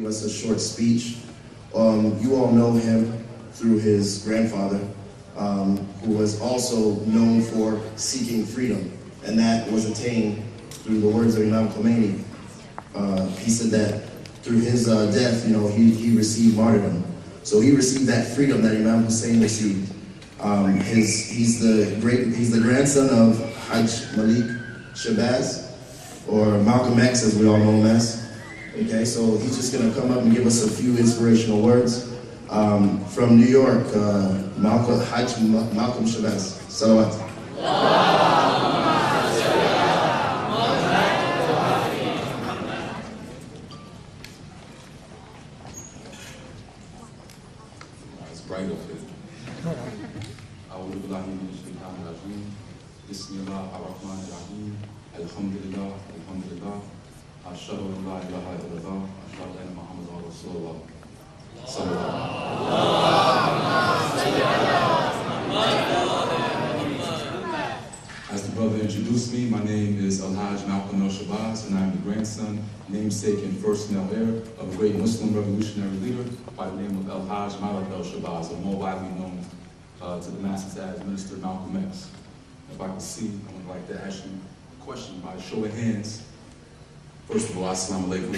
give us a short speech. You all know him through his grandfather, who was also known for seeking freedom, and that was attained through the words of Imam Khomeini. He said that through his death, he received martyrdom. So he received that freedom that Imam Hussein received. He's the grandson of Hajj Malik Shabazz, or Malcolm X, as we all know him as. Okay, so he's just going to come up and give us a few inspirational words. From New York, Hajj Malcolm Shabazz. Salawat. It's bright up here. Bismillah ar-Rahman ar-Rahim. Alhamdulillah, alhamdulillah. Ashhadu an la ilaha illallah. Ashhadu anna Muhammadan Rasulullah. As the brother introduced me, my name is Al-Hajj Malcolm Shabazz, and I am the grandson, namesake, and first male heir of a great Muslim revolutionary leader by the name of Al-Hajj Malik Shabazz, or more widely known to the masses as Minister Malcolm X. If I could see, I would like to ask you a question by a show of hands. First of all, assalamu alaikum.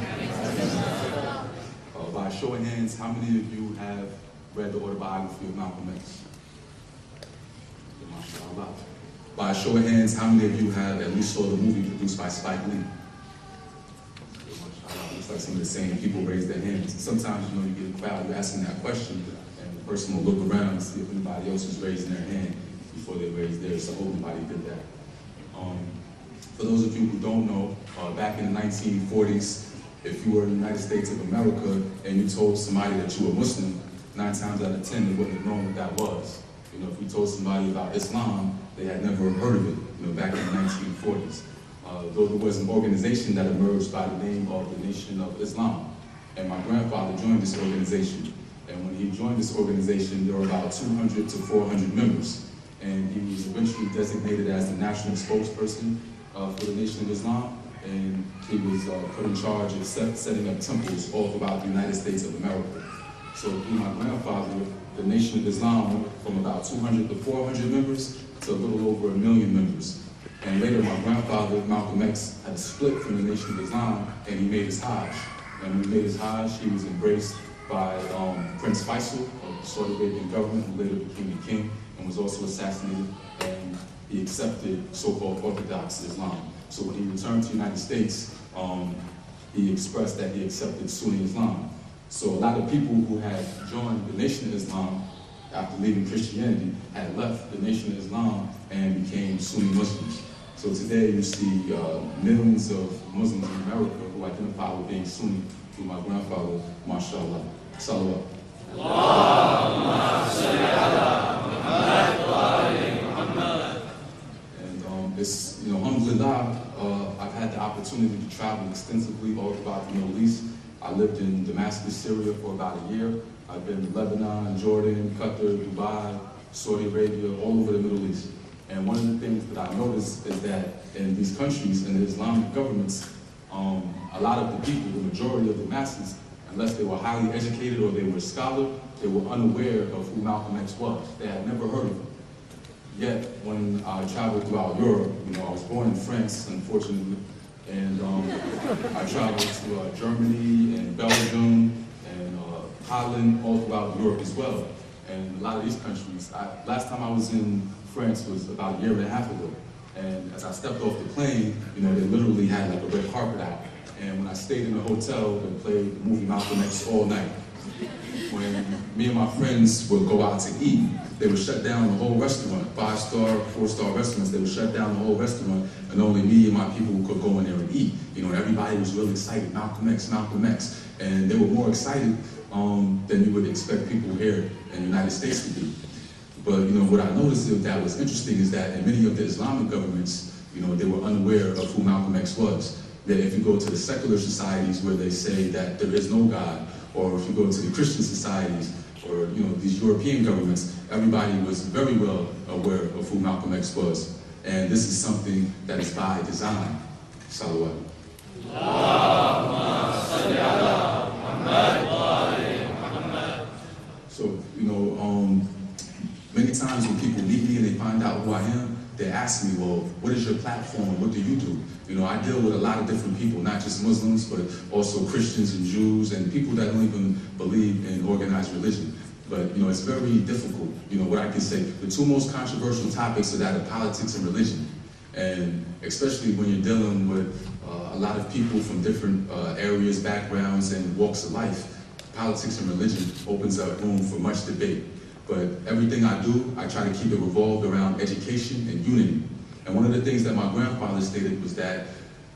By a show of hands, how many of you have read the autobiography of Malcolm X? MashaAllah. By a show of hands, how many of you have at least saw the movie produced by Spike Lee? MashaAllah. Looks like some of the same people raise their hands. Sometimes, you get a crowd, you're asking that question, and the person will look around and see if anybody else is raising their hand before they raised theirs, so hope nobody did that. For those of you who don't know, back in the 1940s, if you were in the United States of America and you told somebody that you were Muslim, 9 times out of 10 they wouldn't have known what that was. If you told somebody about Islam, they had never heard of it, back in the 1940s. Though there was an organization that emerged by the name of the Nation of Islam. And my grandfather joined this organization. And when he joined this organization, there were about 200 to 400 members. And he was eventually designated as the national spokesperson for the Nation of Islam. And he was put in charge of setting up temples all throughout the United States of America. So through my grandfather, the Nation of Islam went from about 200 to 400 members to a little over 1 million members. And later, my grandfather, Malcolm X, had split from the Nation of Islam, and he made his Hajj. And when he made his Hajj, he was embraced by Prince Faisal of the Saudi Arabian government, who later became the king, and was also assassinated, and he accepted so-called Orthodox Islam. So when he returned to the United States, he expressed that he accepted Sunni Islam. So a lot of people who had joined the Nation of Islam after leaving Christianity had left the Nation of Islam and became Sunni Muslims. So today you see millions of Muslims in America who identify with being Sunni through my grandfather, mashallah. Salawat. And it's, alhamdulillah, I've had the opportunity to travel extensively all throughout the Middle East. I lived in Damascus, Syria for about a year. I've been in Lebanon, Jordan, Qatar, Dubai, Saudi Arabia, all over the Middle East. And one of the things that I noticed is that in these countries, in the Islamic governments, a lot of the people, the majority of the masses, unless they were highly educated or they were a scholar, they were unaware of who Malcolm X was. They had never heard of him. Yet, when I traveled throughout Europe, I was born in France, unfortunately, and I traveled to Germany and Belgium and Holland, all throughout Europe as well. And a lot of these countries, last time I was in France was about 1.5 years ago. And as I stepped off the plane, they literally had like a red carpet out. And when I stayed in the hotel, they played the movie Malcolm X all night. When me and my friends would go out to eat, they would shut down the whole restaurant, 5-star, 4-star restaurants, they would shut down the whole restaurant, and only me and my people could go in there and eat. Everybody was really excited, Malcolm X, Malcolm X. And they were more excited than you would expect people here in the United States to be. But what I noticed that was interesting is that in many of the Islamic governments, they were unaware of who Malcolm X was. That if you go to the secular societies where they say that there is no God, or if you go to the Christian societies, or these European governments, everybody was very well aware of who Malcolm X was. And this is something that is by design. Salawat. So, many times when people meet me and they find out who I am, they ask me, well, what is your platform? What do you do? I deal with a lot of different people, not just Muslims, but also Christians and Jews and people that don't even believe in organized religion. But, it's very difficult. What I can say, the two most controversial topics are that of politics and religion. And especially when you're dealing with a lot of people from different areas, backgrounds, and walks of life, politics and religion opens up room for much debate. But everything I do, I try to keep it revolved around education and unity. And one of the things that my grandfather stated was that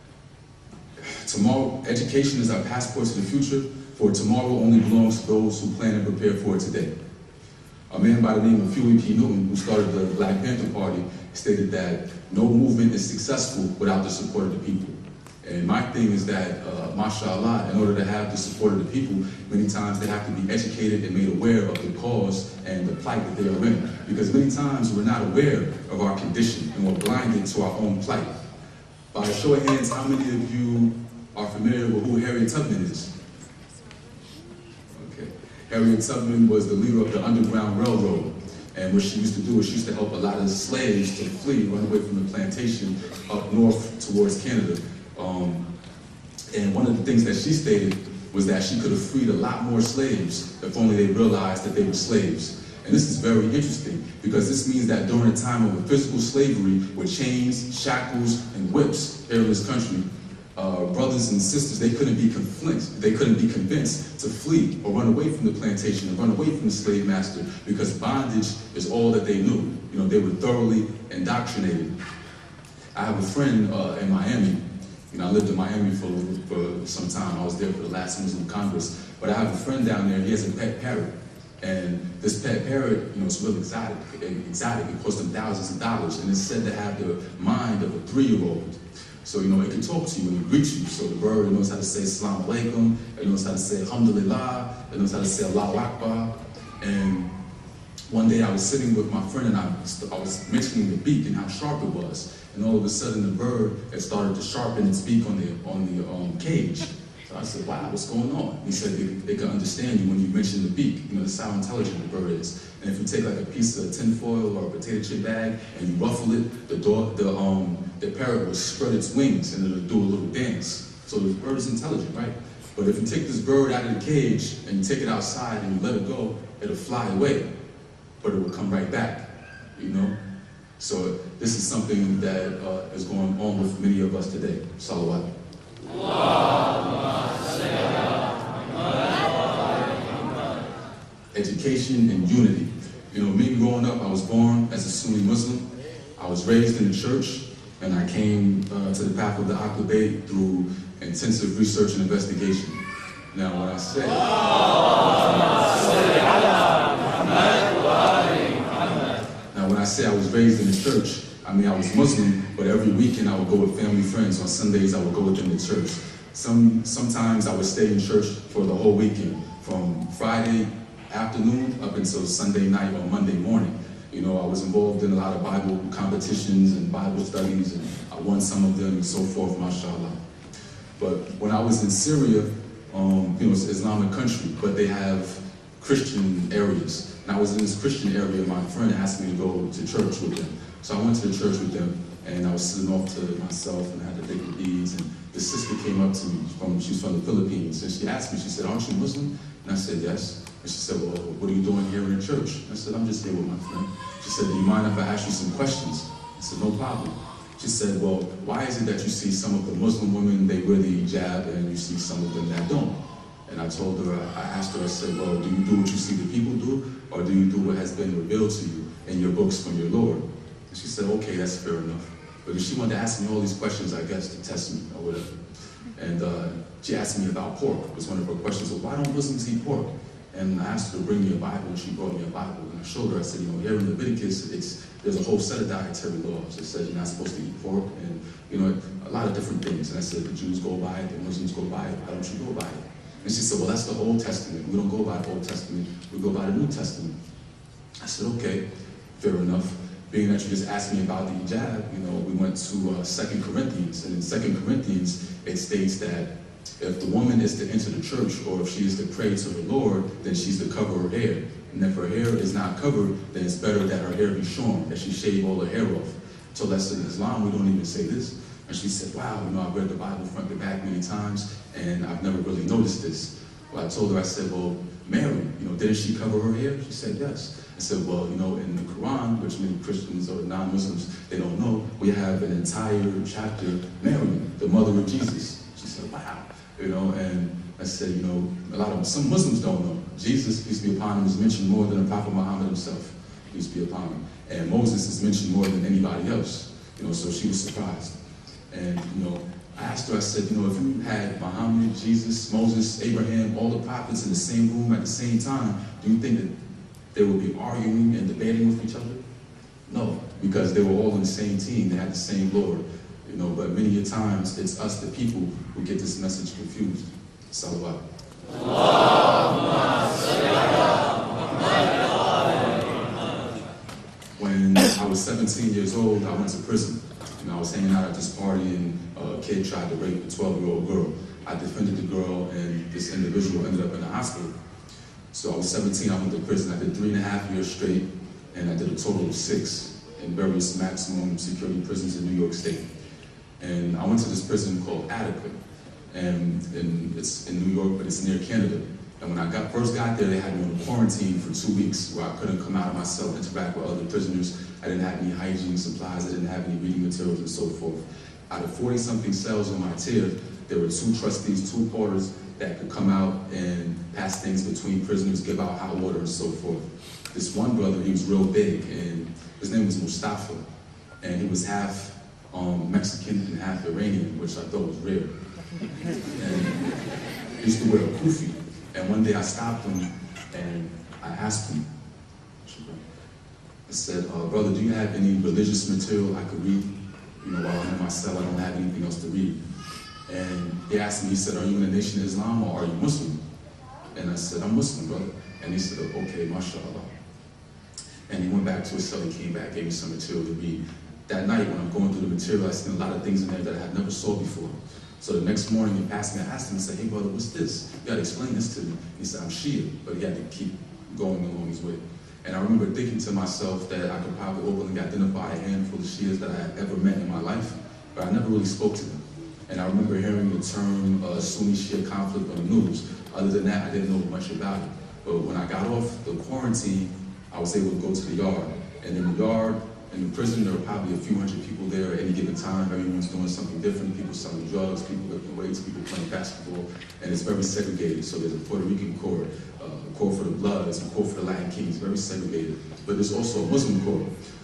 tomorrow, education is our passport to the future, for tomorrow only belongs to those who plan and prepare for it today. A man by the name of Huey P. Newton, who started the Black Panther Party, stated that no movement is successful without the support of the people. And my thing is that, mashallah, in order to have the support of the people, many times they have to be educated and made aware of the cause and the plight that they are in. Because many times we're not aware of our condition and we're blinded to our own plight. By a show of hands, how many of you are familiar with who Harriet Tubman is? Okay. Harriet Tubman was the leader of the Underground Railroad. And what she used to do is she used to help a lot of slaves to flee, run away from the plantation up north towards Canada. And one of the things that she stated was that she could have freed a lot more slaves if only they realized that they were slaves. And this is very interesting because this means that during a time of physical slavery with chains, shackles, and whips here in this country, brothers and sisters, they couldn't be convinced to flee or run away from the plantation or run away from the slave master because bondage is all that they knew. They were thoroughly indoctrinated. I have a friend in Miami. I lived in Miami for some time. I was there for the last Muslim Congress. But I have a friend down there, he has a pet parrot. And this pet parrot, it's real exotic. It cost him thousands of dollars. And it's said to have the mind of a 3-year-old. So, it can talk to you and it greets you. So the bird knows how to say Assalamu alaikum, it knows how to say Alhamdulillah, it knows how to say Allahu Akbar. And one day I was sitting with my friend and I was mentioning the beak and how sharp it was. And all of a sudden the bird had started to sharpen its beak on the cage. So I said, wow, what's going on? He said, they can understand you when you mention the beak. That's how intelligent the bird is. And if you take like a piece of tinfoil or a potato chip bag and you ruffle it, the parrot will spread its wings and it'll do a little dance. So the bird is intelligent, right? But if you take this bird out of the cage and you take it outside and you let it go, it'll fly away, but it will come right back, So this is something that is going on with many of us today. Salawat. Education and unity. Me growing up, I was born as a Sunni Muslim. I was raised in the church, and I came to the path of the Aqlabay through intensive research and investigation. Now, when I say I was raised in the church, I was Muslim, but every weekend I would go with family friends. On Sundays, I would go with them to church. Sometimes I would stay in church for the whole weekend, from Friday afternoon up until Sunday night or Monday morning. I was involved in a lot of Bible competitions and Bible studies, and I won some of them and so forth, mashallah. But when I was in Syria, it's an Islamic country, but they have Christian areas. And I was in this Christian area, my friend asked me to go to church with them. So I went to the church with them, and I was sitting off to myself and I had to take the beads, and the sister came up to me, she's from the Philippines, and she asked me, she said, "Aren't you Muslim?" And I said, "Yes." And she said, "Well, what are you doing here in the church?" I said, "I'm just here with my friend." She said, "Do you mind if I ask you some questions?" I said, "No problem." She said, "Well, why is it that you see some of the Muslim women, they wear the hijab, and you see some of them that don't?" And I told her, I asked her, I said, "Well, do you do what you see the people do, or do you do what has been revealed to you in your books from your Lord?" And she said, "Okay, that's fair enough." But she wanted to ask me all these questions, I guess, to test me or whatever. And she asked me about pork. It was one of her questions. Well, why don't Muslims eat pork? And I asked her to bring me a Bible, and she brought me a Bible. And I showed her, I said, here in Leviticus, there's a whole set of dietary laws. It says you're not supposed to eat pork, and a lot of different things. And I said, the Jews go by it, the Muslims go by it, why don't you go by it? And she said, well, that's the Old Testament. We don't go by the Old Testament, we go by the New Testament. I said, okay, fair enough. Being that you just asked me about the hijab, we went to 2 Corinthians, and in 2 Corinthians, it states that If the woman is to enter the church, or if she is to pray to the Lord, then she's to cover her hair. And if her hair is not covered, then it's better that her hair be shorn, that she shave all her hair off. So that's in Islam, we don't even say this. And she said, wow, I've read the Bible front to back many times, and I've never really noticed this. Well, I told her, I said, well, Mary, didn't she cover her hair? She said, yes. I said, well, in the Quran, which many Christians or non-Muslims, they don't know, we have an entire chapter, Mary, the mother of Jesus. She said, wow. And I said, some Muslims don't know. Jesus, peace be upon him, is mentioned more than the Prophet Muhammad himself, peace be upon him. And Moses is mentioned more than anybody else. So she was surprised. And, I asked her, I said, if you had Muhammad, Jesus, Moses, Abraham, all the prophets in the same room at the same time, do you think that they would be arguing and debating with each other? No, because they were all on the same team. They had the same Lord. But many a times, it's us, the people, who get this message confused. Salawat. When I was 17 years old, I went to prison. I was hanging out at this party, and a kid tried to rape a 12-year-old girl. I defended the girl, and this individual ended up in the hospital. So I was 17, I went to prison. I did 3.5 years straight, and I did a total of 6 in various maximum security prisons in New York State. And I went to this prison called Attica, and it's in New York, but it's near Canada. And when I first got there, they had me on quarantine for 2 weeks, where I couldn't come out of my cell, interact with other prisoners. I didn't have any hygiene supplies, I didn't have any reading materials, and so forth. Out of 40-something cells on my tier, there were 2 trustees, 2 porters that could come out and pass things between prisoners, give out hot water, and so forth. This one brother, he was real big, and his name was Mustafa, and he was half Mexican and half Iranian, which I thought was rare. And he used to wear a kufi. And one day I stopped him and I asked him, I said, brother, do you have any religious material I could read? While I'm in my cell, I don't have anything else to read. And he asked me, he said, are you in the Nation of Islam or are you Muslim? And I said, I'm Muslim, brother. And he said, okay, mashallah. And he went back to his cell, he came back, gave me some material to read. That night, when I'm going through the material, I seen a lot of things in there that I had never saw before. So the next morning, he passed me, I asked him, I said, hey brother, what's this? You gotta explain this to me. He said, I'm Shia, but he had to keep going along his way. And I remember thinking to myself that I could probably openly identify a handful of Shias that I had ever met in my life, but I never really spoke to them. And I remember hearing the term Sunni-Shia conflict on the news. Other than that, I didn't know much about it. But when I got off the quarantine, I was able to go to the yard. And in the yard, in the prison, there were probably a few hundred people there at any given time. Everyone's doing something different. People selling drugs, people lifting weights, people playing basketball, and it's very segregated. So there's a Puerto Rican court, a court for the Bloods, a court for the Latin Kings, very segregated. But there's also a Muslim court.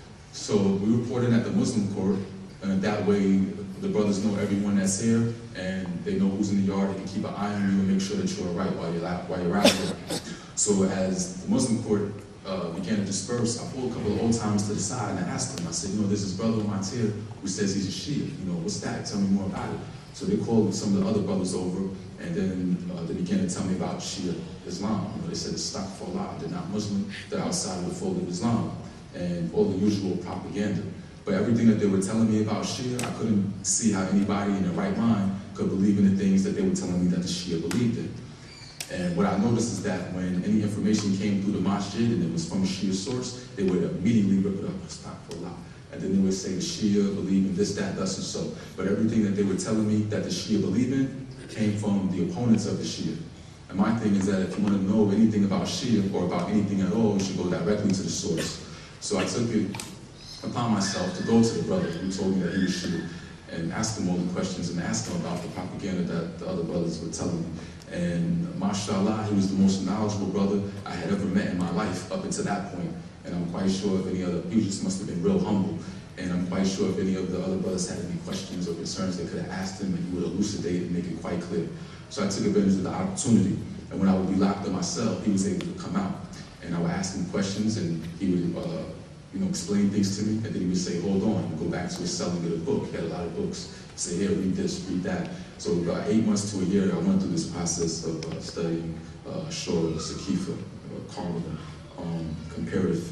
So we reported at the Muslim court, and that way the brothers know everyone that's here, and they know who's in the yard. They can keep an eye on you and make sure that you're all right while you're out there. So as the Muslim court began to disperse, I pulled a couple of old timers to the side and I asked them, I said, there's this brother on my tier who says he's a Shia. What's that? Tell me more about it. So they called some of the other brothers over, and then they began to tell me about Shia Islam. They said it's astaghfirullah, they're not Muslim, they're outside of the fold of Islam, and all the usual propaganda. But everything that they were telling me about Shia, I couldn't see how anybody in their right mind could believe in the things that they were telling me that the Shia believed in. And what I noticed is that when any information came through the masjid and it was from a Shia source, they would immediately rip it up, astaghfirullah. And then they would say the Shia believe in this, that, thus, and so. But everything that they were telling me that the Shia believe in came from the opponents of the Shia. And my thing is that if you want to know anything about Shia or about anything at all, you should go directly to the source. So I took it upon myself to go to the brother who told me that he was Shia and ask him all the questions and ask him about the propaganda that the other brothers were telling me. And mashallah, he was the most knowledgeable brother I had ever met in my life up until that point. And I'm quite sure if any other, he just must have been real humble. And I'm quite sure if any of the other brothers had any questions or concerns, they could have asked him and he would elucidate and make it quite clear. So I took advantage of the opportunity. And when I would be locked in my cell, he was able to come out. And I would ask him questions and he would explain things to me. And then he would say, hold on, and go back to his cell and get a book. He had a lot of books. He'd say, here, read this, read that. So about 8 months to a year, I went through this process of studying Shura, Saqifa, Qara'ah, comparative fiqh,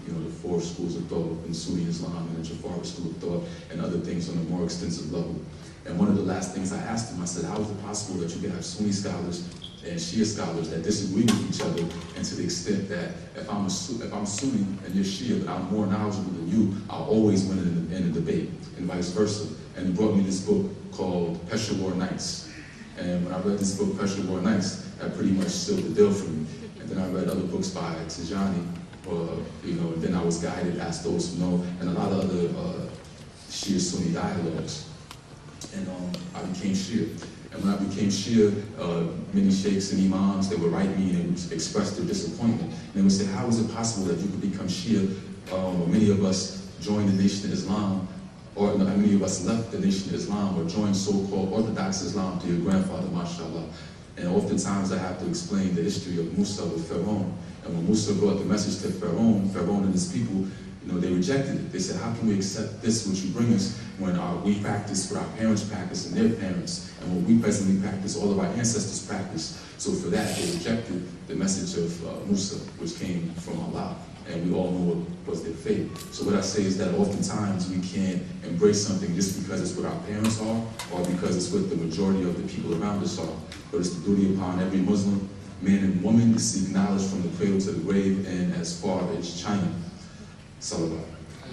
you know, the four schools of thought in Sunni Islam and the Jafari school of thought and other things on a more extensive level. And one of the last things I asked him, I said, how is it possible that you can have Sunni scholars and Shia scholars that disagree with each other, and to the extent that if I'm Sunni and you're Shia, but I'm more knowledgeable than you, I'll always win in a debate, and vice versa. And he brought me this book called Peshawar Nights. And when I read this book, Peshawar Nights, that pretty much sealed the deal for me. And then I read other books by Tijani, you know, and then I was guided, asked those who know, and a lot of other Shia-Sunni dialogues. And I became Shia. And when I became Shia, many sheikhs and imams, they would write me and they would express their disappointment. And they would say, how is it possible that you could become Shia? Many of us joined the Nation of Islam, or many of us left the Nation of Islam or joined so-called Orthodox Islam to your grandfather, mashallah. And oftentimes I have to explain the history of Musa with Pharaoh. And when Musa brought the message to Pharaoh and his people, you know, they rejected it. They said, how can we accept this which you bring us when we practice what our parents practice and their parents, and what we presently practice, all of our ancestors practice. So for that, they rejected the message of Musa, which came from Allah. And we all know what was their fate. So what I say is that oftentimes we can't embrace something just because it's what our parents are, or because it's what the majority of the people around us are. But it's the duty upon every Muslim, man and woman, to seek knowledge from the cradle to the grave, and as far as China. Salawat.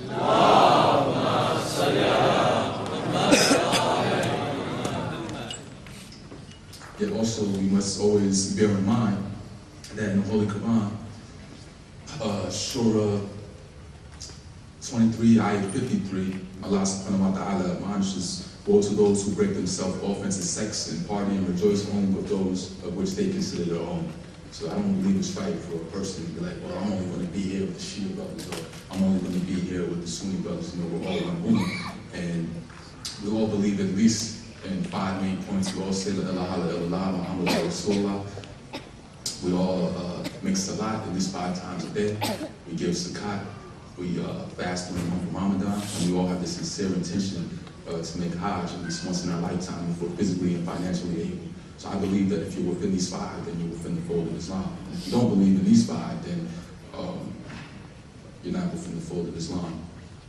Yet also we must always bear in mind that in the Holy Quran, Surah 23, Ayah 53, Allah subhanahu wa ta'ala admonishes, woe to those who break themselves off into sex and party and rejoice only with those of which they consider their own. So I don't believe it's right for a person to be like, well, I'm only going to be here with the Shia brothers, or I'm only going to be here with the Sunni brothers. You know, we're all one woman. And we all believe at least in 5 main points. We all say, La ilaha illallah, Muhammad Rasulullah. We all make salat at least 5 times a day. We give zakat. We fast during the month of Ramadan. And we all have the sincere intention to make hajj at least once in our lifetime if we're physically and financially able. So I believe that if you're within these 5, then you're within the fold of Islam. And if you don't believe in these 5, then you're not within the fold of Islam.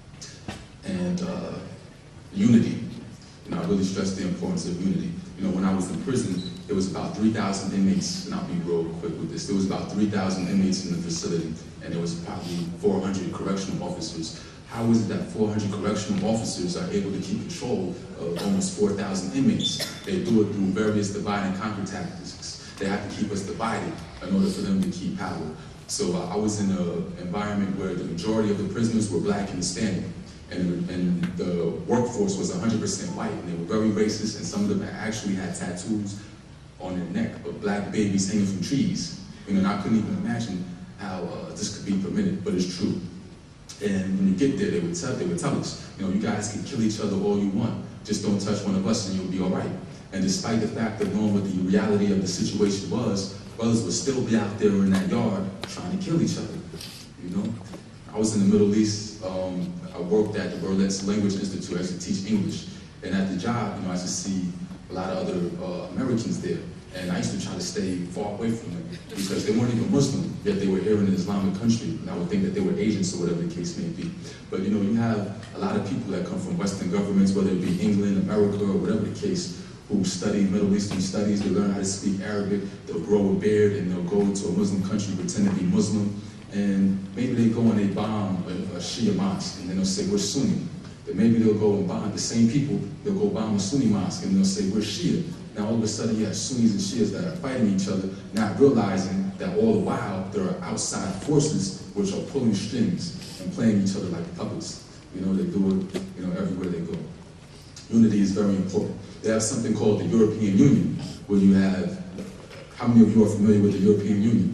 And unity. You know, I really stress the importance of unity. You know, when I was in prison, there was about 3,000 inmates, and I'll be real quick with this. There was about 3,000 inmates in the facility, and there was probably 400 correctional officers. How is it that 400 correctional officers are able to keep control of almost 4,000 inmates? They do it through various divide and conquer tactics. They have to keep us divided in order for them to keep power. So I was in an environment where the majority of the prisoners were black and Hispanic, and the workforce was 100% white, and they were very racist, and some of them actually had tattoos on their neck of black babies hanging from trees. You know, and I couldn't even imagine how this could be permitted, but it's true. And when you get there, they would tell us, you know, you guys can kill each other all you want, just don't touch one of us and you'll be all right. And despite the fact of knowing what the reality of the situation was, brothers would still be out there in that yard trying to kill each other, you know? I was in the Middle East. I worked at the Berlitz Language Institute. I used to teach English. And at the job, you know, I used to see a lot of other Americans there. And I used to try to stay far away from them because they weren't even Muslim, yet they were here in an Islamic country. And I would think that they were agents or whatever the case may be. But you know, you have a lot of people that come from Western governments, whether it be England, America, or whatever the case, who study Middle Eastern studies. They learn how to speak Arabic, they'll grow a beard, and they'll go to a Muslim country, pretend to be Muslim. And maybe they go and they bomb a Shia mosque, and then they'll say, we're Sunni. Then maybe they'll go and bomb the same people, they'll go bomb a Sunni mosque, and they'll say, we're Shia. Now all of a sudden you have Sunnis and Shias that are fighting each other, not realizing that all the while there are outside forces which are pulling strings and playing each other like puppets. You know, they do it, you know, everywhere they go. Unity is very important. They have something called the European Union, where you have, how many of you are familiar with the European Union?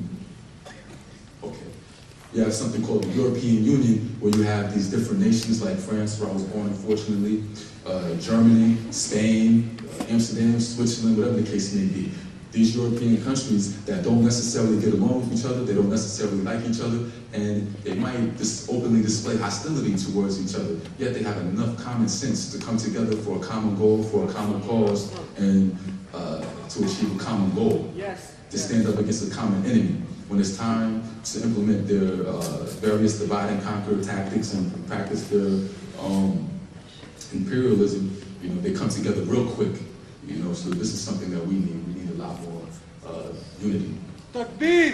You have something called the European Union, where you have these different nations like France, where I was born, unfortunately, Germany, Spain, Amsterdam, Switzerland, whatever the case may be. These European countries that don't necessarily get along with each other, they don't necessarily like each other, and they might just openly display hostility towards each other, yet they have enough common sense to come together for a common goal, for a common cause, and to achieve a common goal, to stand up against a common enemy. when it's time to implement their various divide and conquer tactics and practice their imperialism, they come together real quick. So this is something that we need. We need a lot more unity. Takbir!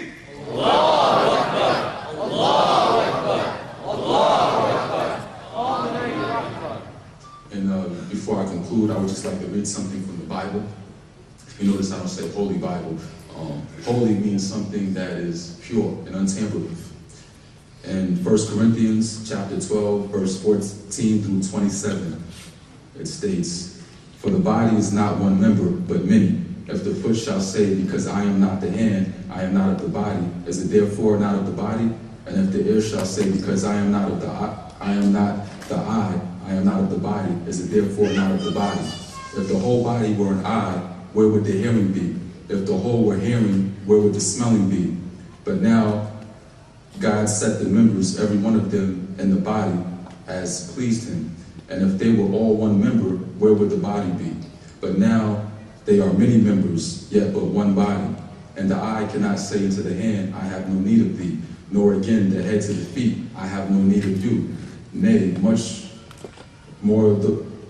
And before I conclude, I would just like to read something from the Bible. You notice I don't say Holy Bible. Holy means something that is pure and untampered with. In 1 Corinthians chapter 12, verse 14 through 27, it states, "For the body is not one member, but many. If the foot shall say, because I am not the hand, I am not of the body, is it therefore not of the body? And if the ear shall say, because I am not the eye, I am not of the body, is it therefore not of the body? If the whole body were an eye, where would the hearing be? If the whole were hearing, where would the smelling be? But now God set the members, every one of them, in the body as pleased him. And if they were all one member, where would the body be? But now they are many members, yet but one body. And the eye cannot say unto the hand, I have no need of thee, nor again the head to the feet, I have no need of you. Nay, much more of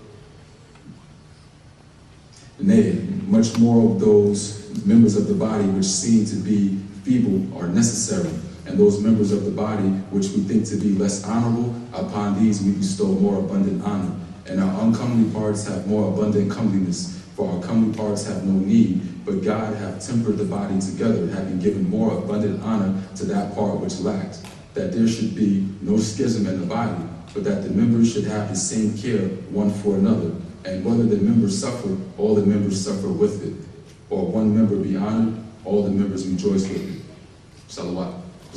those members of the body which seem to be feeble are necessary, and those members of the body which we think to be less honorable, upon these we bestow more abundant honor. And our uncomely parts have more abundant comeliness, for our comely parts have no need, but God hath tempered the body together, having given more abundant honor to that part which lacked, that there should be no schism in the body, but that the members should have the same care one for another. And whether the members suffer, all the members suffer with it. Or one member be honored, all the members rejoice with it. Salawat.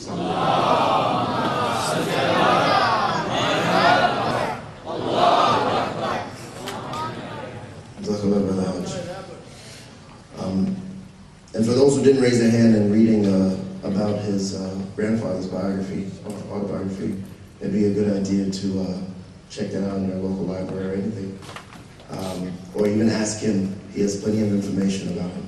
And for those who didn't raise their hand in reading about his grandfather's biography, autobiography, it'd be a good idea to check that out in your local library or anything. Or even ask him. He has plenty of information about him.